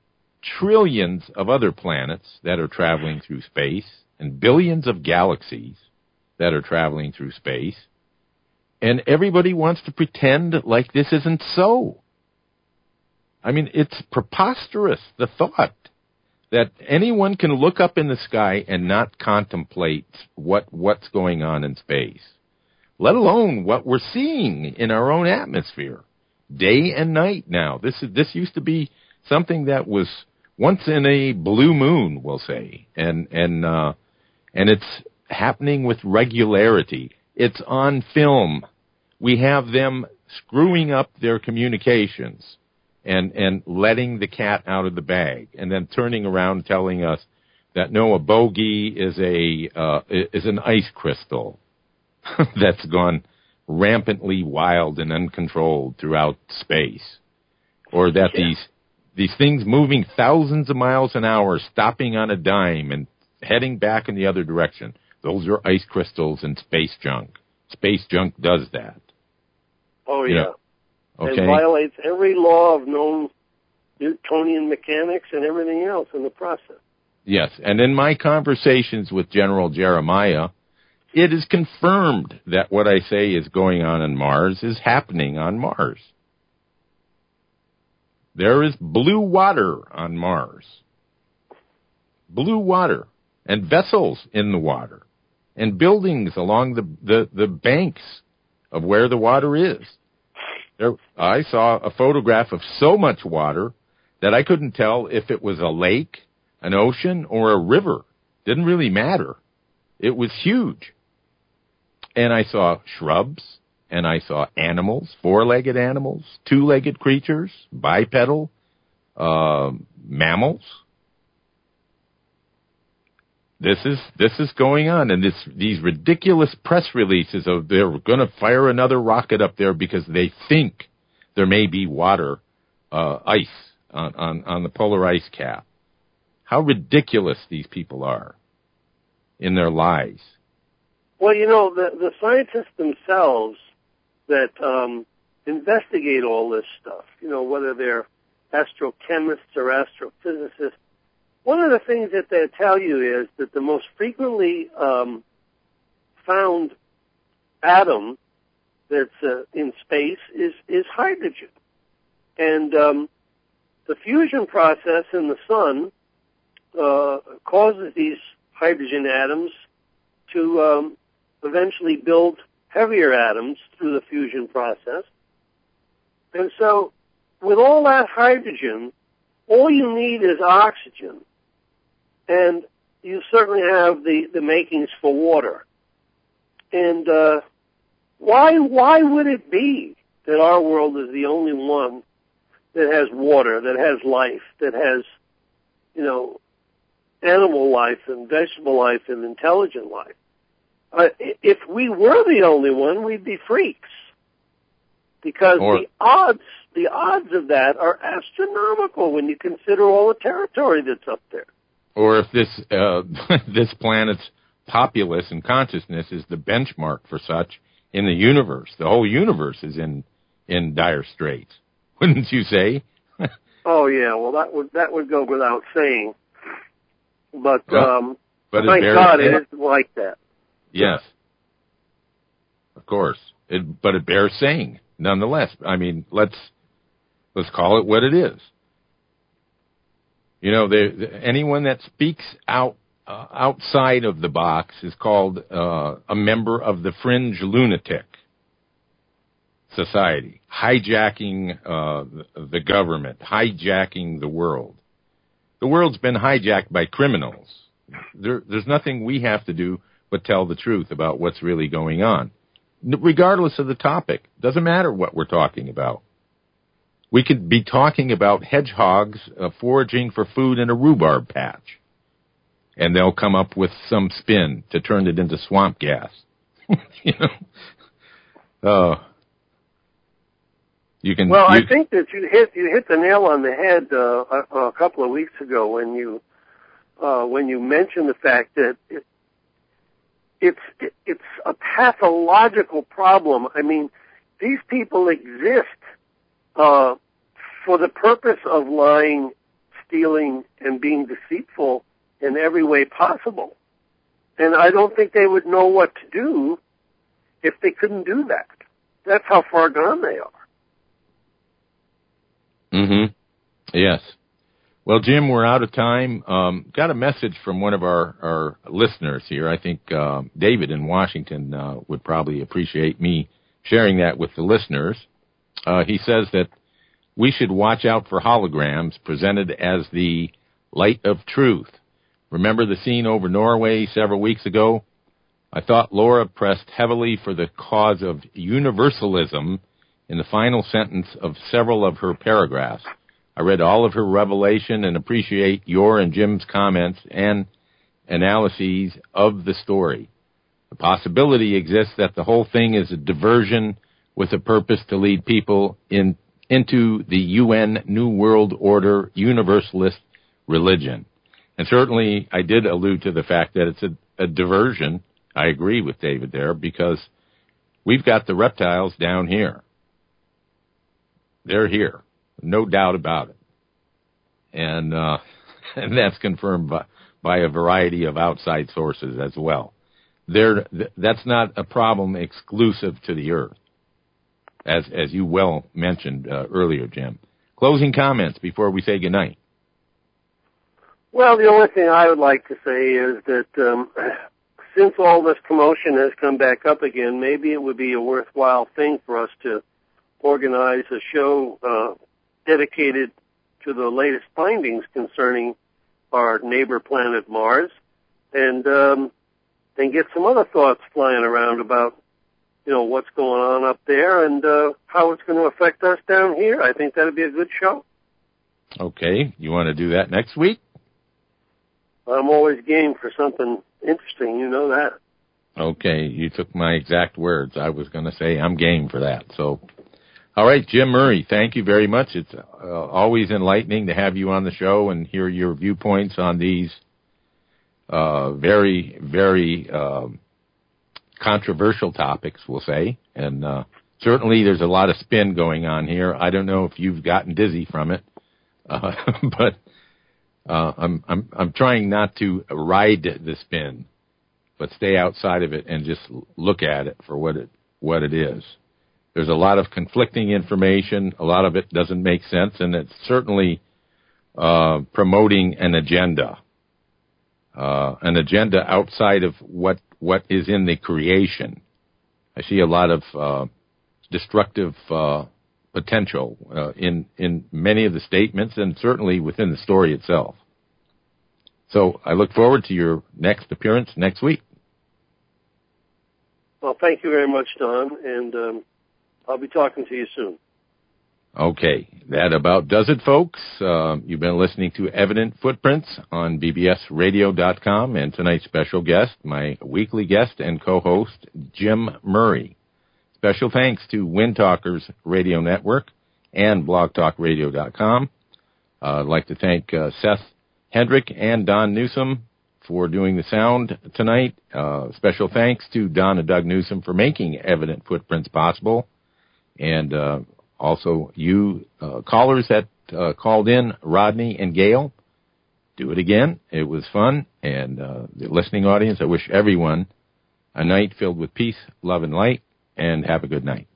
trillions of other planets that are traveling through space and billions of galaxies that are traveling through space. And everybody wants to pretend like this isn't so. I mean, it's preposterous, the thought that anyone can look up in the sky and not contemplate what's going on in space, let alone what we're seeing in our own atmosphere, day and night now. This used to be something that was once in a blue moon, we'll say, and it's happening with regularity. It's on film. We have them screwing up their communications and letting the cat out of the bag, and then turning around telling us that no, a bogey is an ice crystal that's gone rampantly wild and uncontrolled throughout space, or that these things moving thousands of miles an hour, stopping on a dime and heading back in the other direction, those are ice crystals and space junk. Space junk does that. Oh, yeah. You know? Okay. And violates every law of known Newtonian mechanics and everything else in the process. Yes, and in my conversations with General Jeremiah, it is confirmed that what I say is going on Mars is happening on Mars. There is blue water on Mars. Blue water, and vessels in the water, and buildings along the banks of where the water is. I saw a photograph of so much water that I couldn't tell if it was a lake, an ocean, or a river. Didn't really matter. It was huge. And I saw shrubs, and I saw animals, four-legged animals, two-legged creatures, bipedal, mammals. This is going on, and these ridiculous press releases of they're going to fire another rocket up there because they think there may be water, ice on the polar ice cap. How ridiculous these people are in their lies. Well, you know, the scientists themselves that investigate all this stuff, you know, whether they're astrochemists or astrophysicists, one of the things that they tell you is that the most frequently found atom that's in space is hydrogen. And the fusion process in the sun causes these hydrogen atoms to eventually build heavier atoms through the fusion process. And so with all that hydrogen, all you need is oxygen. And you certainly have the makings for water. And why would it be that our world is the only one that has water, that has life, that has, you know, animal life and vegetable life and intelligent life? If we were the only one, we'd be freaks. Because the odds of that are astronomical when you consider all the territory that's up there. Or if this planet's populace and consciousness is the benchmark for such in the universe. The whole universe is in dire straits, wouldn't you say? Oh yeah, well that would go without saying. But thank God it isn't like that. Yes, of course. But it bears saying nonetheless. I mean, let's call it what it is. You know, anyone that speaks outside of the box is called a member of the fringe lunatic society, hijacking the government, hijacking the world. The world's been hijacked by criminals. There's nothing we have to do but tell the truth about what's really going on, regardless of the topic. Doesn't matter what we're talking about. We could be talking about hedgehogs foraging for food in a rhubarb patch, and they'll come up with some spin to turn it into swamp gas. You know, you can. Well, I think that you hit the nail on the head a couple of weeks ago when you mentioned the fact that it's a pathological problem. I mean, these people exist for the purpose of lying stealing and being deceitful in every way possible. And I don't think they would know what to do if they couldn't do that. That's how far gone they are. Mm-hmm. Yes. Well, Jim, we're out of time. Got a message from one of our listeners here. I think David in Washington would probably appreciate me sharing that with the listeners. He says that we should watch out for holograms presented as the light of truth. Remember the scene over Norway several weeks ago? I thought Laura pressed heavily for the cause of universalism in the final sentence of several of her paragraphs. I read all of her revelation and appreciate your and Jim's comments and analyses of the story. The possibility exists that the whole thing is a diversion with a purpose to lead people into the UN New World Order universalist religion. And certainly I did allude to the fact that it's a diversion. I agree with David there, because we've got the reptiles down here. They're here. No doubt about it. And that's confirmed by a variety of outside sources as well. That's not a problem exclusive to the Earth, as you well mentioned earlier, Jim. Closing comments before we say goodnight. Well, the only thing I would like to say is that since all this commotion has come back up again, maybe it would be a worthwhile thing for us to organize a show dedicated to the latest findings concerning our neighbor planet Mars, and get some other thoughts flying around about, what's going on up there and how it's going to affect us down here. I think that'd be a good show. Okay. You want to do that next week? I'm always game for something interesting. You know that. Okay. You took my exact words. I was going to say I'm game for that. So, all right, Jim Murray, thank you very much. It's always enlightening to have you on the show and hear your viewpoints on these very, very controversial topics, we'll say. And certainly there's a lot of spin going on here. I don't know if you've gotten dizzy from it, but I'm trying not to ride the spin, but stay outside of it and just look at it for what it is. There's a lot of conflicting information. A lot of it doesn't make sense, and it's certainly promoting an agenda outside of what is in the creation. I see a lot of destructive potential in many of the statements, and certainly within the story itself. So I look forward to your next appearance next week. Well, thank you very much, Don, and I'll be talking to you soon. Okay, that about does it, folks. You've been listening to Evident Footprints on bbsradio.com, and tonight's special guest, my weekly guest and co-host, Jim Murray. Special thanks to Wind Talkers Radio Network and blogtalkradio.com. I'd like to thank Seth Hendrick and Don Newsom for doing the sound tonight. Special thanks to Don and Doug Newsom for making Evident Footprints possible. And also you callers that called in, Rodney and Gail, do it again. It was fun. And the listening audience, I wish everyone a night filled with peace, love, and light, and have a good night.